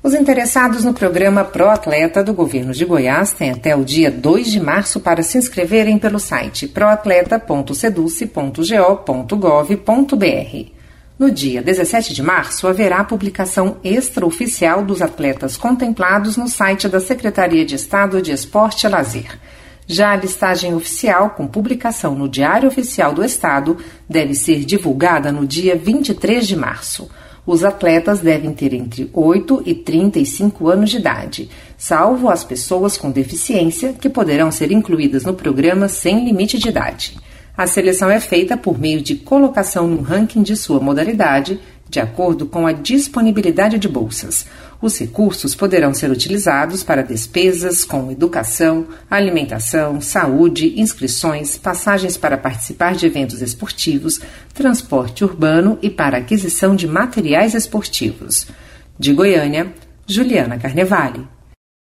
Os interessados no programa Pro Atleta do Governo de Goiás têm até o dia 2 de março para se inscreverem pelo site proatleta.seduce.go.gov.br. No dia 17 de março, haverá a publicação extraoficial dos atletas contemplados no site da Secretaria de Estado de Esporte e Lazer. Já a listagem oficial, com publicação no Diário Oficial do Estado, deve ser divulgada no dia 23 de março. Os atletas devem ter entre 8 e 35 anos de idade, salvo as pessoas com deficiência, que poderão ser incluídas no programa sem limite de idade. A seleção é feita por meio de colocação no ranking de sua modalidade, de acordo com a disponibilidade de bolsas. Os recursos poderão ser utilizados para despesas com educação, alimentação, saúde, inscrições, passagens para participar de eventos esportivos, transporte urbano e para aquisição de materiais esportivos. De Goiânia, Juliana Carnevale.